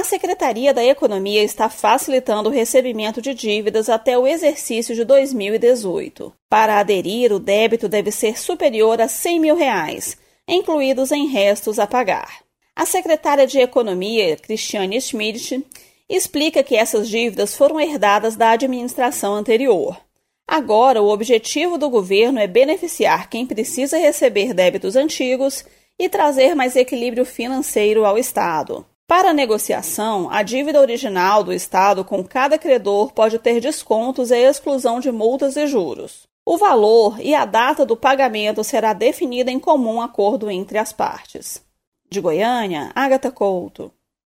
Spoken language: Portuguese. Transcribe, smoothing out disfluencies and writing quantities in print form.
A Secretaria da Economia está facilitando o recebimento de dívidas até o exercício de 2018. Para aderir, o débito deve ser superior a R$100 mil, incluídos em restos a pagar. A secretária de Economia, Cristiane Schmidt, explica que essas dívidas foram herdadas da administração anterior. Agora, o objetivo do governo é beneficiar quem precisa receber débitos antigos e trazer mais equilíbrio financeiro ao Estado. Para a negociação, a dívida original do Estado com cada credor pode ter descontos e exclusão de multas e juros. O valor e a data do pagamento será definida em comum acordo entre as partes. De Goiânia, Ágata Couto.